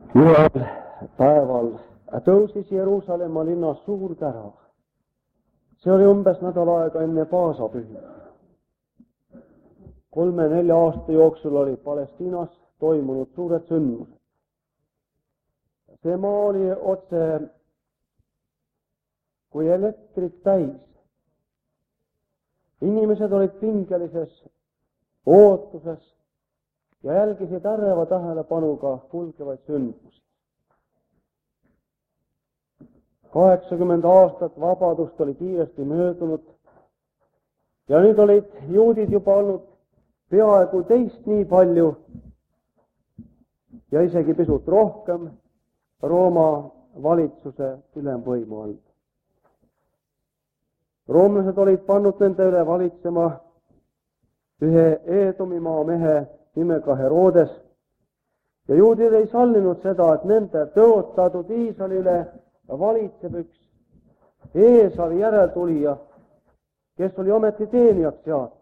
Ühel päeval tõusis Jeruusalemma linnas suur kära. See oli umbes nädal aega enne paasapühi. 3-4 aasta jooksul oli Palestiinas toimunud suured sündmused. See maa oli otse kui elektrit täis. Inimesed olid pingelises ootuses ja jälgisid äreva tähelepanuga kulgevaid sündmusi. 80 aastat vabadust oli kiiresti möödunud ja nüüd olid juudid juba olnud peaaegu teist nii palju ja isegi pisut rohkem Rooma valitsuse ülemvõimu all. Roomlased olid pannud nende üle valitsema ühe Eedomimaa mehe nimega Herodes ja juudid ei sallinud seda, et nende tõotatud Iisraeli üle valitseb üks Eesavi järeltulija, kes oli ometi teenijaks seatud.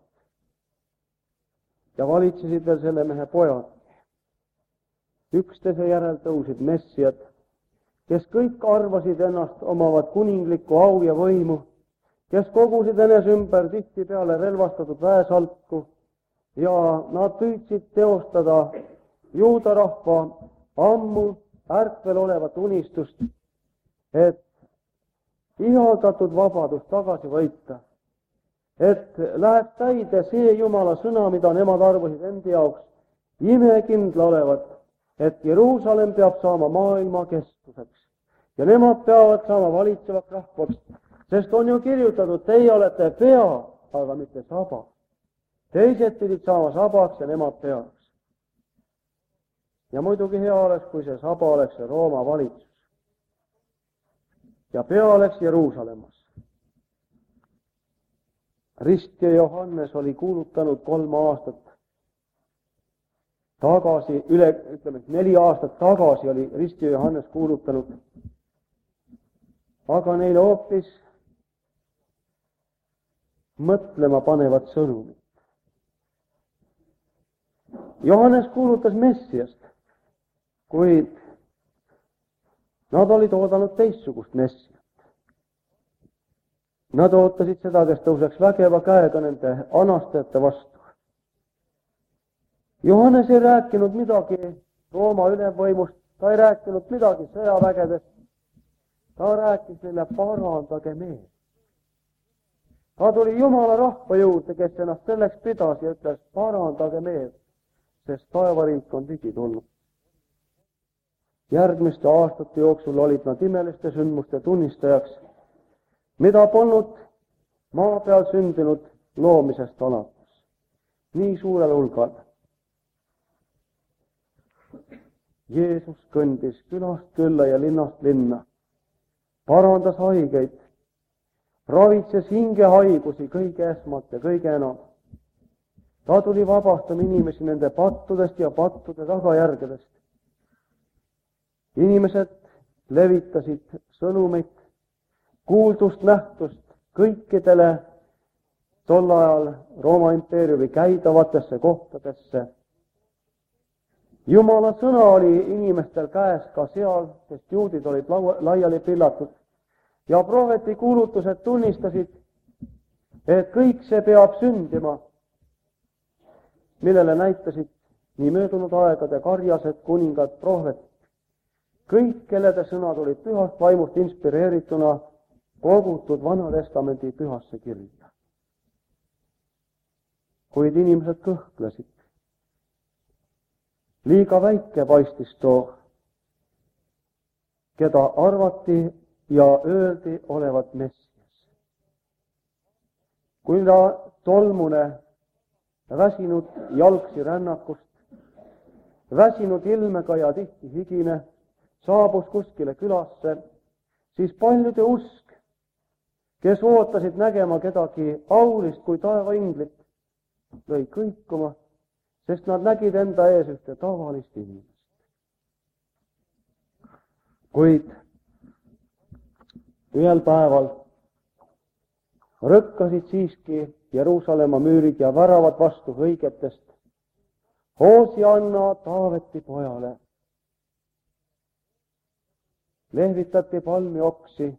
Ja valitsesid veel selle mehe pojad. Üksteise järel tõusid messiad, kes kõik arvasid ennast omavat kuninglikku au ja võimu, kes kogusid enese ümber tihtipeale relvastatud väesalku ja nad püüdsid teostada juuda rahva ammu ärkvel olevat unistust, et ihaldatud vabadus tagasi võita, et läheb täide see Jumala sõna, mida nemad arvasid endi jaoks imekindla olevat, et Jeruusalemm peab saama maailma keskuseks ja nemad peavad saama valitsevaks rahvaks, sest on ju kirjutatud, teie olete pea, aga mitte saba. Teised pidid saama sabaks ja nemad peaks. Ja muidugi hea oleks, kui see saba oleks see Rooma valitsus. Ja pea oleks Jeruusalemmas. Ristja Johannes oli kuulutanud 3 aastat tagasi, 4 aastat tagasi oli Ristja Johannes kuulutanud, aga neile hoopis mõtlema panevat sõnumit. Johannes kuulutas Messiast, kuid nad olid oodanud teistsugust Messiat. Nad ootasid seda, kes tõuseks vägeva käega nende anastajate vastu. Johannes ei rääkinud midagi Rooma ülemvõimust, ta ei rääkinud midagi sõjavägedest, ta rääkis neile parandage meelt. Ta tuli Jumala rahva juurde, kes ennast selleks pidas ja ütles parandage meelt, sest taevariik on ligi tulnud. Järgmiste aastate jooksul olid nad imeliste sündmuste tunnistajaks, mida polnud maa peal sündinud loomisest alates, nii suurel hulgal. Jeesus kõndis külast külla ja linnast linna, parandas haigeid, ravitses hingehaigusi kõige esmalt ja kõige enam. Ta tuli vabastama inimesi nende pattudest ja pattude tagajärgedest. Inimesed levitasid sõnumit, kuuldust, nähtust kõikidele tol ajal Rooma impeeriumi käidavatesse kohtadesse. Jumala sõna oli inimestel käes ka seal, sest juudid olid laiali pillatud ja prohveti kuulutused tunnistasid, et kõik see peab sündima, millele näitasid nii möödunud aegade karjased kuningad prohvetid. Kõik, kellede sõnad olid pühast vaimust inspireerituna kogutud Vana Testamendi pühasse kirja. Kuid inimesed kõhklesid. Liiga väike paistis too, keda arvati ja öeldi olevat Messias. Kui ta tolmune, väsinud jalgsi rännakust, väsinud ilmega ja tihti higine, saabus kuskile külasse, siis paljude usk, kes ootasid nägema kedagi aulist kui taevainglit, lõi kõikuma, sest nad nägid enda ees ühte tavalist inimest. Kuid ühel päeval rõkkasid siiski Jeruusalemma müürid ja väravad vastu hõigetest. Hoosianna Taaveti pojale. lehvitati palmioksi,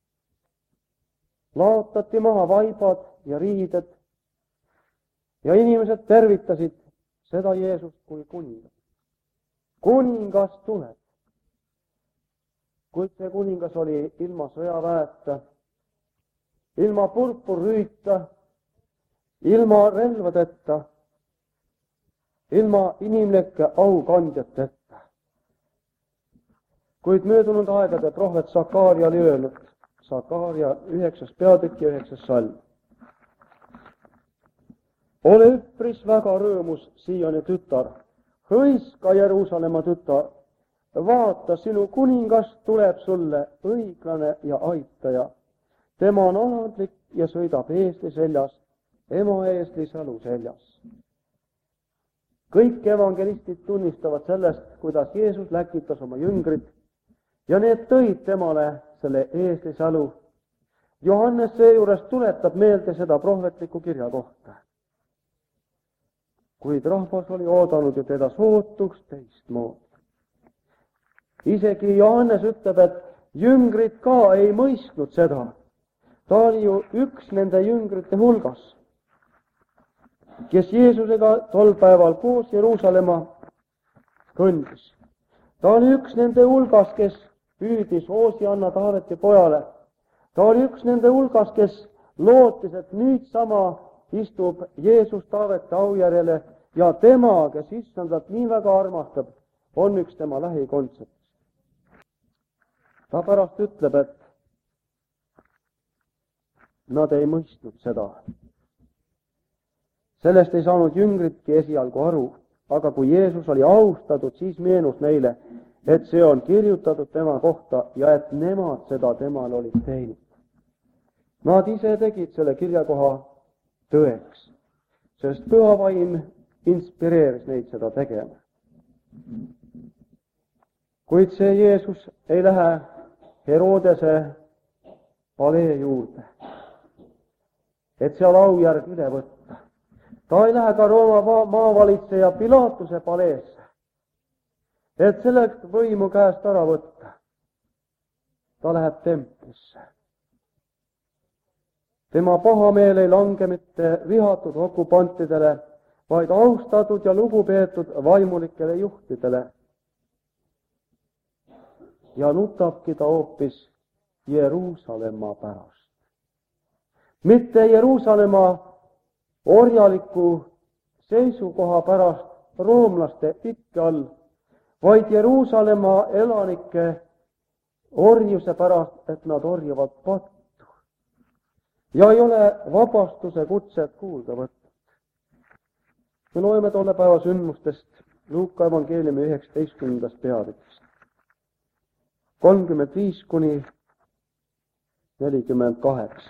laotati maha vaibad ja riided ja inimesed tervitasid seda Jeesust kui kuningat. Kuningas tuleb. Kuid see kuningas oli ilma sõjaväeta, ilma purpurrüüta, ilma relvadeta, ilma inimlike aukandjateta. Kuid möödunud aegade prohvet Sakaaria oli öelnud, Sakaaria 9. peatükk ja 9. salm. Ole üpris väga rõõmus, Sioni tütar, hõiska Jeruusalemma tütar, vaata, sinu kuningas tuleb sulle õiglane ja aitaja. Tema on alandlik ja sõidab eesli seljas, ema eesli salu seljas. Kõik evangelistid tunnistavad sellest, kuidas Jeesus läkitas oma jüngrid ja need tõid temale selle eesli salu. Johannes seejuures tuletab meelde seda prohvetlikku kirja kohta. Kuid rahvas oli oodanud ju teda sootuks teistmoodi. Isegi Johannes ütleb, et jüngrid ka ei mõistnud seda. Ta oli ju üks nende jüngrite hulgas, kes Jeesusega tol päeval koos Jeruusalemma kõndis. Ta oli üks nende hulgas, kes püüdis Hoosianna Taaveti pojale. Ta oli üks nende hulgas, kes lootis, et nüüd sama istub Jeesus Taaveti aujärjele ja tema, kes issandat nii väga armastab, on üks tema lähikondsetest. Ta pärast ütleb, et nad ei mõistnud seda. Sellest ei saanud jüngridki esialgu aru, aga kui Jeesus oli austatud, siis meenus neile, et see on kirjutatud tema kohta ja et nemad seda temal olid teinud. Nad ise tegid selle kirjakoha tõeks, sest püha vaim inspireeris neid seda tegema. Kuid see Jeesus ei lähe Herodese palee juurde, et seal aujärg üle võtta. Ta ei lähe ka Rooma maavalitseja Pilatuse paleesse, et selleks võimu käest ära võtta. Ta läheb templisse. Tema pahameel ei lange mitte vihatud okupantidele, vaid austatud ja lugupeetud vaimulikele juhtidele. Ja nutabki ta hoopis Jeruusalemma pärast. Mitte Jeruusalemma orjaliku seisukoha pärast roomlaste ikke all, vaid Jeruusalemma elanike orjuse pärast, et nad orjavad pattu ja ei ole vabastuse kutset kuulda võtnud. Me loeme tolle päeva sündmustest Luuka evangeeliumi 19. peatükist 35 kuni 48.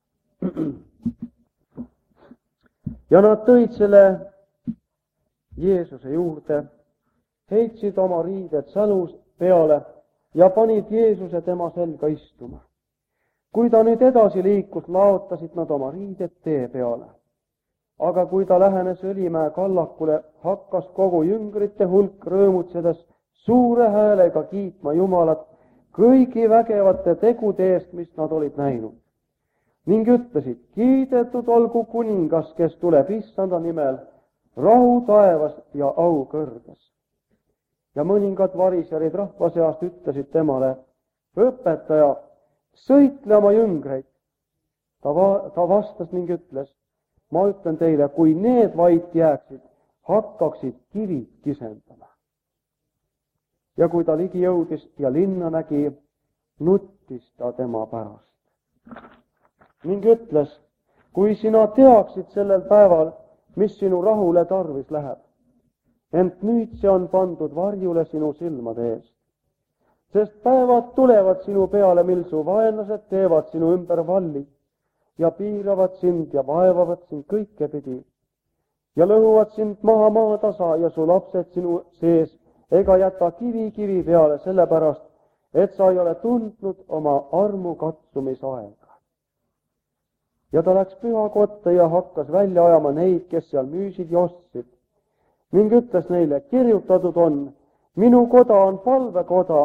Ja nad tõid selle Jeesuse juurde, heitsid oma riided salus peale ja panid Jeesuse tema selga istuma. Kui ta nüüd edasi liikus, laotasid nad oma riided tee peale. Aga kui ta lähenes Õlimäe kallakule, hakkas kogu jüngrite hulk rõõmutsedes suure häälega kiitma Jumalat kõigi vägevate tegude eest, mis nad olid näinud. Ning ütlesid, kiidetud olgu kuningas, kes tuleb issanda nimel, rahu taevas ja au kõrges. Ja mõningad variserid rahva seast ütlesid temale, õpetaja, sõitle oma jüngreid. Ta vastas ning ütles, ma ütlen teile, kui need vait jääksid, hakkaksid kivid kisendama. Ja kui ta ligi jõudis ja linna nägi, nuttis ta tema pärast. Ning ütles, kui sina teaksid sellel päeval, mis sinu rahule tarvis läheb, ent nüüd see on pandud varjule sinu silmade eest. Sest päevad tulevad sinu peale, mil su vaenlased teevad sinu ümber valli ja piiravad sind ja vaevavad sind kõike pidi ja lõhuvad sind maha maatasa ja su lapsed sinu sees ega jäta kivi peale sellepärast, et sa ei ole tundnud oma armu katsumisaega. Ja ta läks pühakotta ja hakkas välja ajama neid, kes seal müüsid ja ostsid. Ning ütles neile, kirjutatud on, minu koda on palvekoda,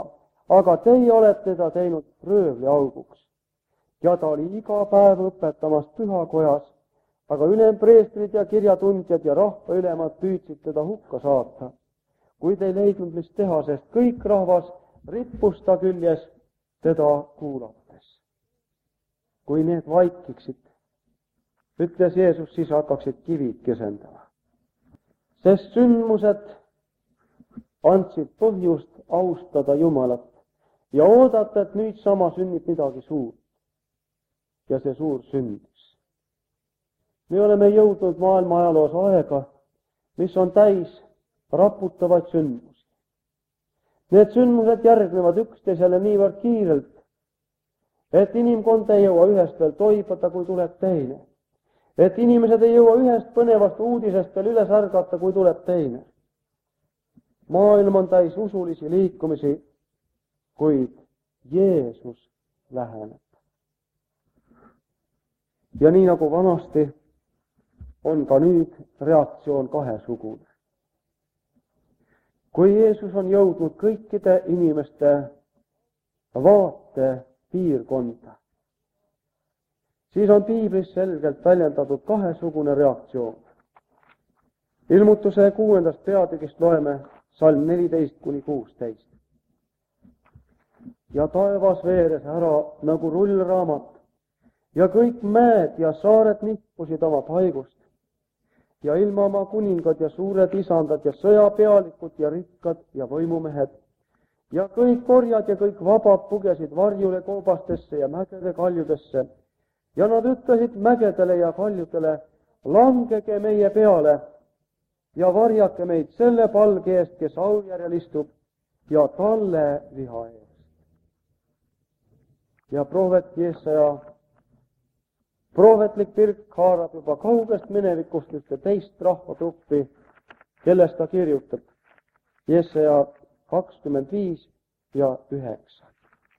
aga teie olete teda teinud röövliauguks. Ja ta oli iga päev õpetamas pühakojas, aga ülempreestrid ja kirjatundjad ja rahvaülemad püüdsid teda hukka saata. Kuid ei leidnud mis teha, sest kõik rahvas rippus ta küljes teda kuulates. Kui need vaikiksid, ütles Jeesus, siis hakkaksid kivid kesendama. Sest sündmused andsid põhjust austada Jumalat ja oodata, et nüüd sama sünnib midagi suurt. Ja see suur sündis. Me oleme jõudnud maailma ajaloos aega, mis on täis raputavaid sündmusi. Need sündmused järgnevad üksteisele niivõrd kiirelt, et inimkond ei jõua ühest veel toibata, kui tuleb teine. Et inimesed ei jõua ühest põnevast uudisest veel üles ärgata, kui tuleb teine. Maailm on täis usulisi liikumisi, kuid Jeesus läheneb. Ja nii nagu vanasti, on ka nüüd reaktsioon kahesugune. Kui Jeesus on jõudnud kõikide inimeste vaate piirkonda, siis on piiblis selgelt väljendatud kahesugune reaktsioon. Ilmutuse 6. peatükist loeme salm 14-16. Ja taevas veeres ära nagu rullraamat ja kõik mäed ja saared nippusid oma paigust ja ilma oma kuningad ja suured isandad ja sõjapealikud ja rikkad ja võimumehed ja kõik orjad ja kõik vabad pugesid varjule koobastesse ja mägede kaljudesse ja nad ütlesid mägedele ja kaljudele, langege meie peale ja varjake meid selle palge eest, kes aujärjel istub ja talle viha eest. Ja prohvet Jesaja prohvetlik pirk haarab juba kaugest minevikust ühte teist rahvagruppi, kellest ta kirjutab. Jesaja 25 ja 9.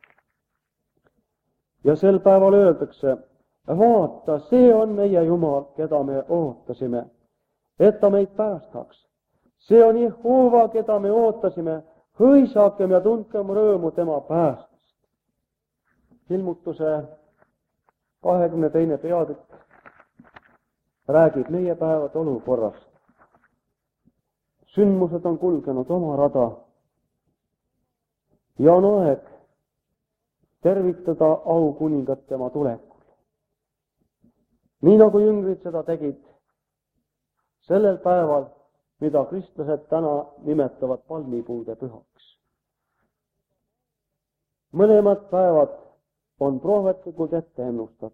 Ja sel päeval öeldakse, vaata, see on meie Jumal, keda me ootasime, et ta meid päästaks. See on Jehova, keda me ootasime, hõisakem ja tundkem rõõmu tema päästest. Ilmutuse 22. peatükk räägib meie päevade olukorrast. Sündmused on kulgenud oma rada ja on aeg tervitada aukuningat tema tulekul. Nii nagu jüngrid seda tegid sellel päeval, mida kristlased täna nimetavad palmipuude pühaks. Mõlemad päevad on prohvetlikult ette ennustatud.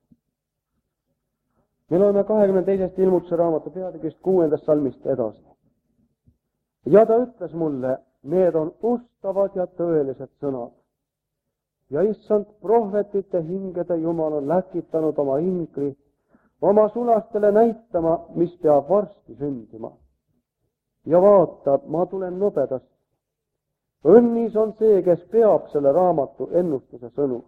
Me loeme 22. ilmutuse raamatu peatükist 6. salmist edasi. Ja ta ütles mulle, need on ustavad ja tõelised sõnad. Ja issand, prohvetite hingede Jumal on läkitanud oma ingri oma sulastele näitama, mis peab varsti sündima. Ja vaata, ma tulen nobedasti. Õnnis on see, kes peab selle raamatu ennustuse sõnu.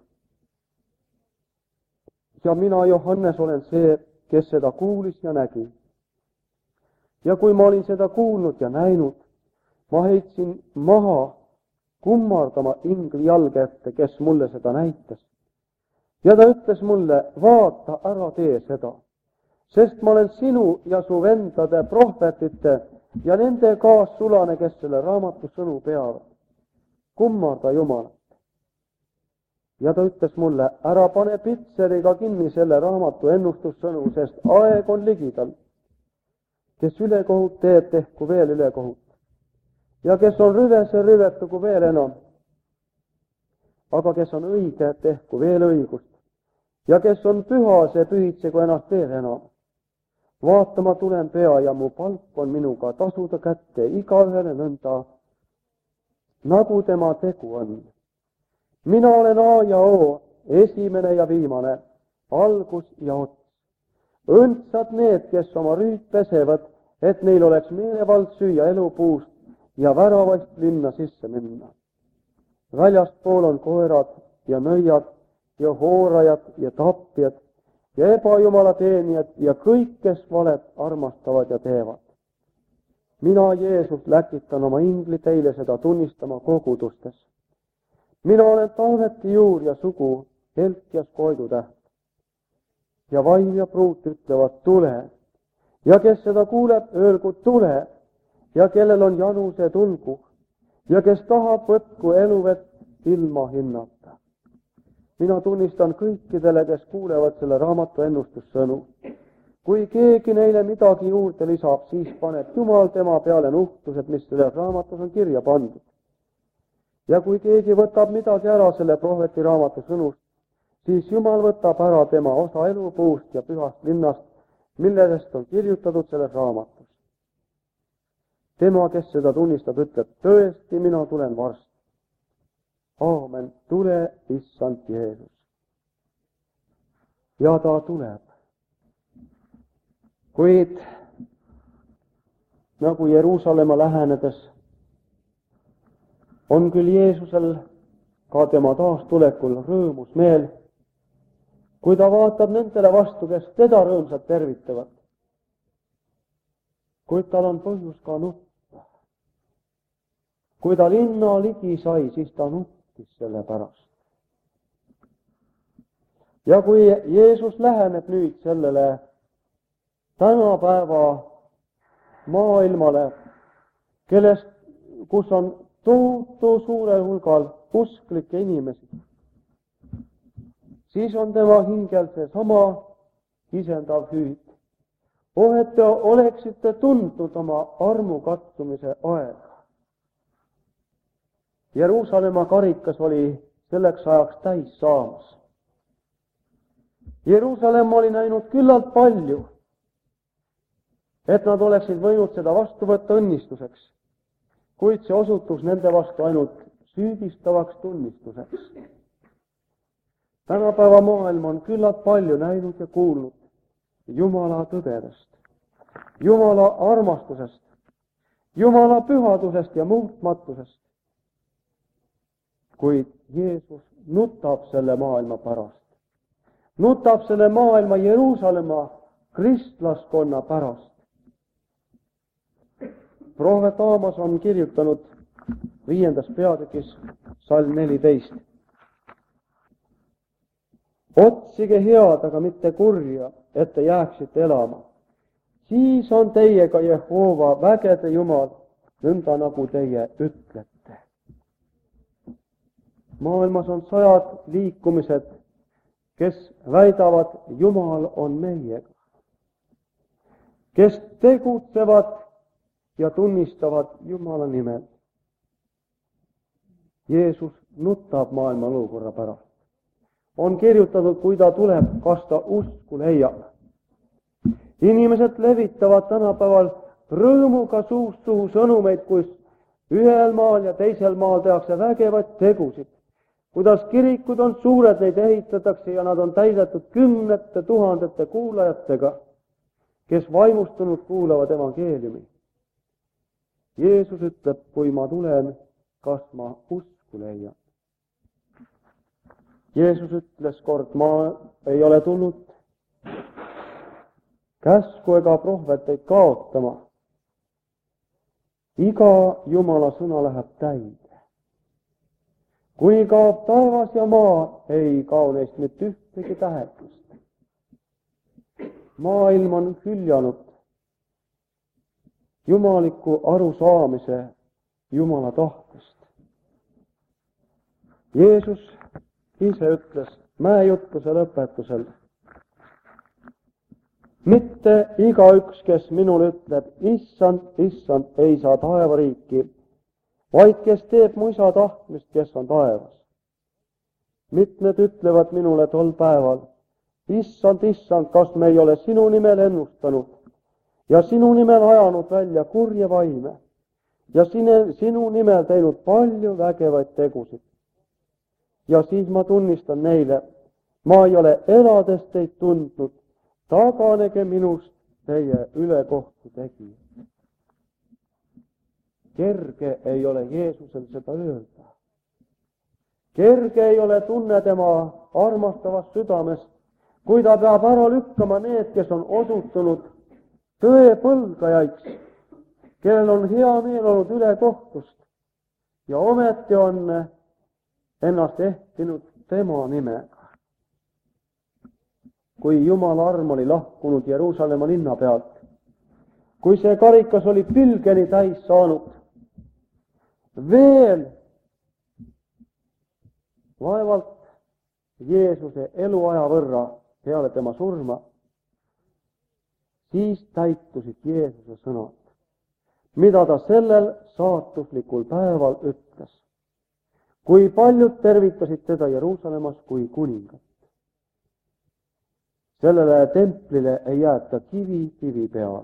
Ja mina, Johannes, olen see, kes seda kuulis ja nägi. Ja kui ma olin seda kuulnud ja näinud, ma heitsin maha kummardama ingli jalge ette, kes mulle seda näitas. Ja ta ütles mulle, vaata, ära tee seda, sest ma olen sinu ja su vendade prohvetite ja nende kaassulane, kes selle raamatu sõnu peavad. Kummarda Jumalat. Ja ta ütles mulle, ära pane pitseriga kinni selle raamatu ennustussõnu, sest aeg on ligidal. Kes ülekohut teeb, tehku veel ülekohut. Ja kes on rüve, see rüvetagu veel enam. Aga kes on õige, tehku veel õigust. Ja kes on püha, see pühitsegu ennast veel enam. Vaata, ma tulen pea ja mu palk on minuga tasuda kätte igaühele nõnda, nagu tema tegu on. Mina olen A ja O, esimene ja viimane, algus ja ots. Õndsad need, kes oma rüüd pesevad, et neil oleks meelevald süüa elupuust ja väravast linna sisse minna. Väljaspool on koerad ja nõiad ja hoorajad ja tapjad ja ebajumala teenijad ja kõik, kes valet armastavad ja teevad. Mina, Jeesus, läkitan oma ingli teile seda tunnistama kogudustes. Mina olen Taaveti juur ja sugu, Helkias Koidu täht. Ja vaim ja pruut ütlevad, tule. Ja kes seda kuuleb, öelgu tule. Ja kellel on janu, see tulgu. Ja kes tahab, võtku eluvett ilma hinnata. Mina tunnistan kõikidele, kes kuulevad selle raamatu ennustussõnu. Kui keegi neile midagi juurde lisab, siis paneb Jumal tema peale nuhtlused, mis selles raamatus on kirja pandud. Ja kui keegi võtab midagi ära selle prohveti raamatu sõnust, siis Jumal võtab ära tema osa elupuust ja pühast linnast, milledest on kirjutatud selles raamatus. Tema, kes seda tunnistab, ütleb, tõesti, mina tulen varsti. Aamen, tule, issand Jeesus. Ja ta tuleb. Kuid nagu Jeruusalemma lähenedes on küll Jeesusel ka tema taastulekul rõõmus meel, kui ta vaatab nendele vastu, kes teda rõõmsalt tervitavad. Kuid tal on põhjus ka nutta. Kui ta linna ligi sai, siis ta nuttis selle pärast. Ja kui Jeesus läheneb nüüd sellele tänapäeva maailmale, kus on tohutu suurel hulgal usklikke inimesi, siis on tema hingel see sama isendav hüüd. Et te oleksite tundnud oma armu katsumise aega. Jeruusalemma karikas oli selleks ajaks täis saamas. Jeruusalemm oli näinud küllalt palju, et nad oleksid võinud seda vastu võtta õnnistuseks, kuid see osutus nende vastu ainult süüdistavaks tunnistuseks. Tänapäeva maailm on küllalt palju näinud ja kuulnud Jumala tõdedest, Jumala armastusest, Jumala pühadusest ja muutmatusest. Kuid Jeesus nutab selle maailma pärast. Nutab selle maailma Jeruusalemma kristlaskonna pärast. Prohvet Aamas on kirjutanud 5. peatükis salm 14. Otsige head, aga mitte kurja, et te jääksite elama. Siis on teiega Jehova vägede Jumal, nõnda nagu teie ütlete. Maailmas on sajad liikumised, kes väidavad, Jumal on meiega. Kes tegutsevad ja tunnistavad Jumala nimel. Jeesus nutab maailma olukorra pärast. On kirjutatud, kui ta tuleb, kas ta usku leiab. Inimesed levitavad tänapäeval rõõmuga suust suhu sõnumeid, kus ühel maal ja teisel maal tehakse vägevaid tegusid. Kuidas kirikud on suured, neid ehitatakse ja nad on täidetud kümnete tuhandete kuulajatega, kes vaimustunult kuulavad evangeeliumi. Jeesus ütleb, kui ma tulen, kas ma usku leian. Jeesus ütles kord, ma ei ole tulnud käsku ega prohveteid kaotama. Iga Jumala sõna läheb täide. Kuni kaob taevas ja maa, ei kao neist mitte ühtegi tähendust. Maailm on hüljanud jumaliku arusaamise Jumala tahtest. Jeesus ise ütles mäejutluse lõpetusel, mitte igaüks, kes minul ütleb, issand, issand, ei saa taevariiki, vaid kes teeb mu isa tahtmist, kes on taevas. Mitmed ütlevad minule tol päeval, issand, issand, kas me ei ole sinu nimel ennustanud ja sinu nimel ajanud välja kurje vaime ja sinu nimel teinud palju vägevaid tegusid. Ja siis ma tunnistan neile, ma ei ole elades teid tundnud, taganege minust teie ülekohtu tegijad. Kerge ei ole Jeesusel seda öelda. Kerge ei ole tunne tema armastavast südamest, kui ta peab ära lükkama need, kes on osutunud tõe põlgajaiks, kellel on hea meel olnud ülekohtust ja ometi on ennast ehtinud tema nimega. Kui Jumala arm oli lahkunud Jeruusalemma linna pealt, kui see karikas oli pilgeni täis saanud, veel vaevalt Jeesuse eluaja võrra peale tema surma, siis täitusid Jeesuse sõnad, mida ta sellel saatuslikul päeval ütles, kui paljud tervitasid teda Jeruusalemmas kui kuningat. Sellele templile ei jäeta kivi peale.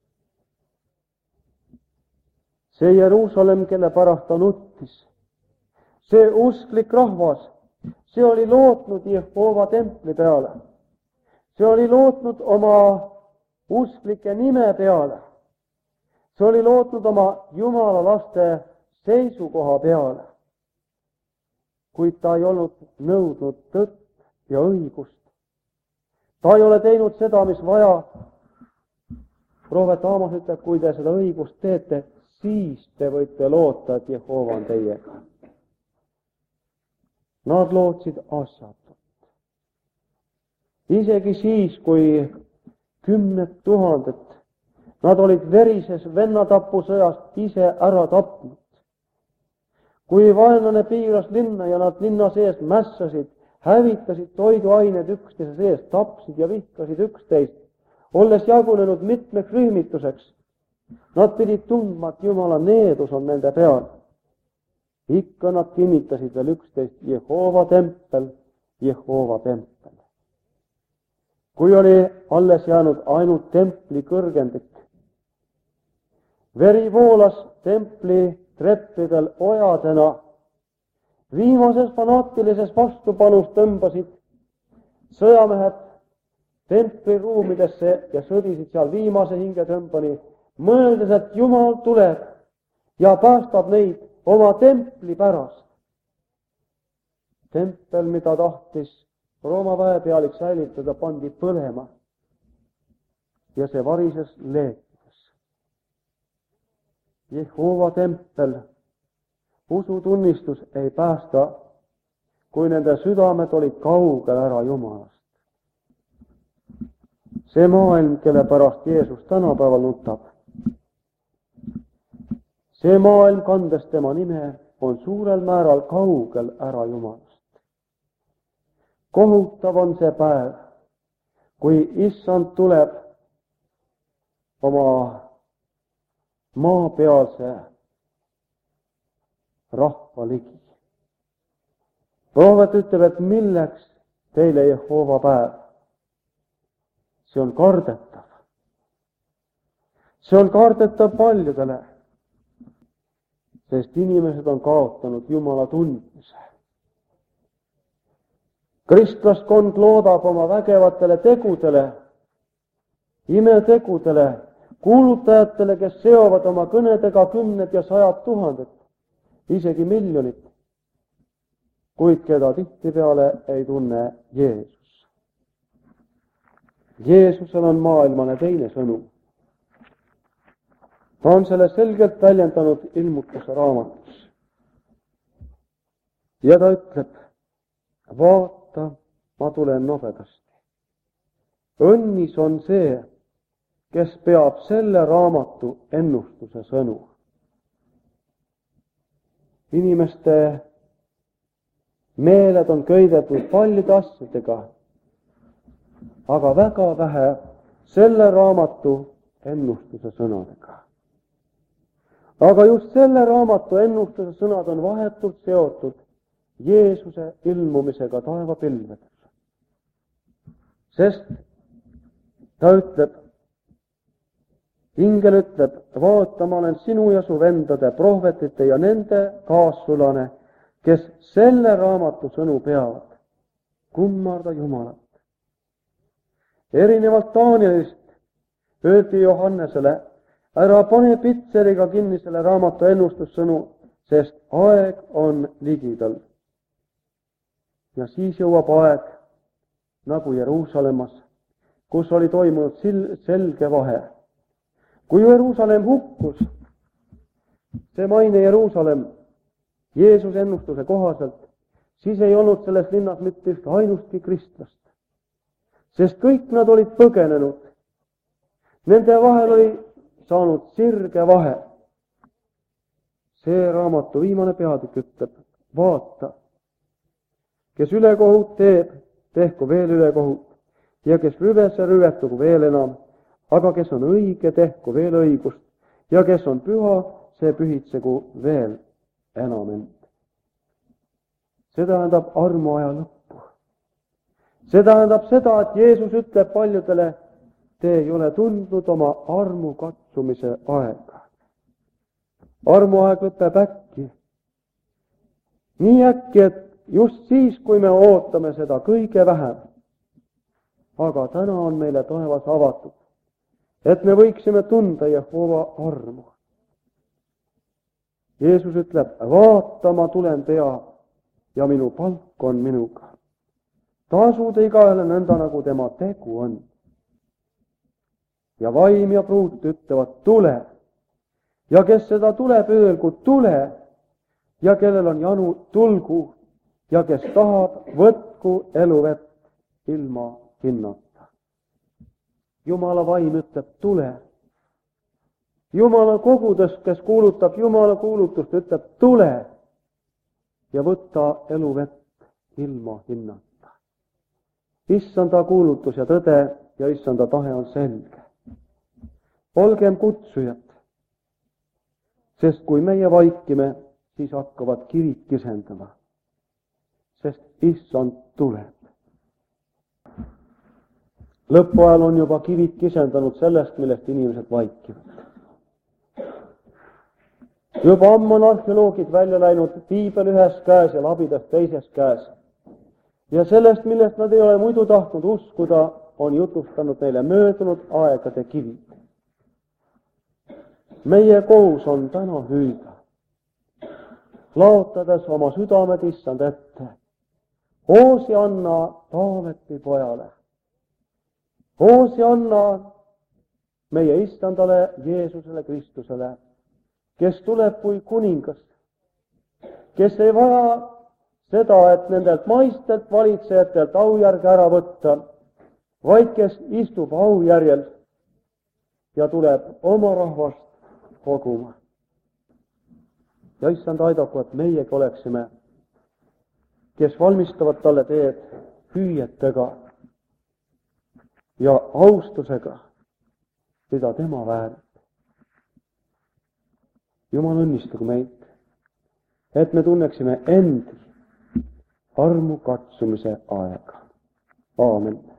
See Jeruusalemm, kelle pärast ta nuttis, see usklik rahvas, see oli lootnud Jehova templi peale. See oli lootnud oma usklike nime peale. See oli lootnud oma Jumala laste seisukoha peale. Kuid ta ei olnud nõudnud tõtt ja õigust. Ta ei ole teinud seda, mis vaja. Prohvet Aamos ütleb, kui te seda õigust teete, siis te võite loota, et Jehova on teiega. Nad lootsid asjatult. Isegi siis, kui 10 000 nad olid verises vennatapusõjast ise ära tapnud. Kui vaenlane piiras linna ja nad linna sees mässasid, hävitasid toiduained üksteise sees, tapsid ja vihkasid üksteist, olles jagunenud mitmeks rühmituseks. Nad pidid tundma, et Jumala needus on nende peal. Ikka nad kinnitasid veel üksteist, Jehova tempel, Jehova tempel. Kui oli alles jäänud ainult templi kõrgendik, veri voolas templi treppidel ojadena, viimases fanaatilises vastupanus tõmbasid sõjamehed templi ruumidesse ja sõdisid seal viimase hingetõmbani, mõeldes, et Jumal tuleb ja päästab neid oma templi pärast. Tempel, mida tahtis Rooma väepealik säilitada, pandi põlema ja see varises leekides. Jehova tempel, usutunnistus ei päästa, kui nende südamed olid kaugel ära Jumalast. See maailm, kelle pärast Jeesus tänapäeval nutab, see maailm, kandes tema nime, on suurel määral kaugel ära Jumalast. Kohutav on see päev, kui Issand tuleb oma maapealse rahva ligi. Prohvet ütleb, et milleks teile Jehova päev? See on kardetav. See on kardetav paljudele, sest inimesed on kaotanud Jumala tundmise. Kristlaskond loodab oma vägevatele tegudele, imetegudele, kuulutajatele, kes seovad oma kõnedega 10 ja 100 000, isegi miljonit, kuid keda tihtipeale ei tunne Jeesus. Jeesusel on maailmale teine sõnum. Ta on selle selgelt väljendanud Ilmutuse raamatus. Ja ta ütleb, vaata, ma tulen nobedasti. Õnnis on see, kes peab selle raamatu ennustuse sõnu. Inimeste meeled on köidetud paljude asjadega, aga väga vähe selle raamatu ennustuse sõnadega. Aga just selle raamatu ennustuse sõnad on vahetult seotud Jeesuse ilmumisega taevapilvedes. Sest ta ütleb, ingel ütleb, vaata, ma olen sinu ja su vendade, prohvetite ja nende kaassulane, kes selle raamatu sõnu peavad. Kummarda Jumalat. Erinevalt Danielist öeldi Johannesele, ära pane pitseriga kinni selle raamatu ennustussõnu, sest aeg on ligidal. Ja siis jõuab aeg, nagu Jeruusalemmas, kus oli toimunud selge vahe. Kui Jeruusalemm hukkus, see maine Jeruusalemm, Jeesuse ennustuse kohaselt, siis ei olnud selles linnas mitte üht ainustki kristlast. Sest kõik nad olid põgenenud. Nende vahel oli saanud sirge vahe. See raamatu viimane peatükk ütleb, vaata, kes ülekohut teeb, tehku veel ülekohut, ja kes rüvese, rüvetagu veel enam, aga kes on õige, tehku veel õigust, ja kes on püha, see pühitsegu veel enam end. See tähendab armuaja lõppu. See tähendab seda, et Jeesus ütleb paljudele, te ei ole tundnud oma armu katsumise aega. Armuaeg lõpeb äkki. Nii äkki, et just siis, kui me ootame seda kõige vähem. Aga täna on meile taevas avatud, et me võiksime tunda Jehova armu. Jeesus ütleb, vaata, ma tulen pea ja minu palk on minuga. Tasud igaühele nõnda, nagu tema tegu on. Ja vaim ja pruut ütlevad, tule. Ja kes seda tuleb, öelgu, tule. Ja kellel on janu, tulgu. Ja kes tahab, võtku eluvett ilma hinnata. Jumala vaim ütleb, tule. Jumala kogudus, kes kuulutab Jumala kuulutust, ütleb, tule ja võta eluvett ilma hinnata. Issanda kuulutus ja tõde ja issanda tahe on selge. Olgem kutsujad, sest kui meie vaikime, siis hakkavad kivid kisendama, sest issand tuleb. Lõpuajal on juba kivid kisendanud sellest, millest inimesed vaikivad. Juba ammu on arheoloogid välja läinud piibel ühes käes ja labidas teises käes. Ja sellest, millest nad ei ole muidu tahtnud uskuda, on jutustanud neile möödunud aegade kivid. Meie kohus on täna hüüda, laotades oma südamed issand ette. Hoosi anna Taaveti pojale. Hoosi anna meie issandale Jeesusele Kristusele, kes tuleb kui kuningas, kes ei vaja seda, et nendelt maistelt valitsejatelt aujärge ära võtta, vaid kes istub aujärjel ja tuleb oma rahvast koguma. Ja issand aidaku, et meiegi oleksime, kes valmistavad talle teed hüüetega ja austusega, mida tema väärib. Jumal õnnistagu meid, et me tunneksime endi armu katsumise aega. Aamen.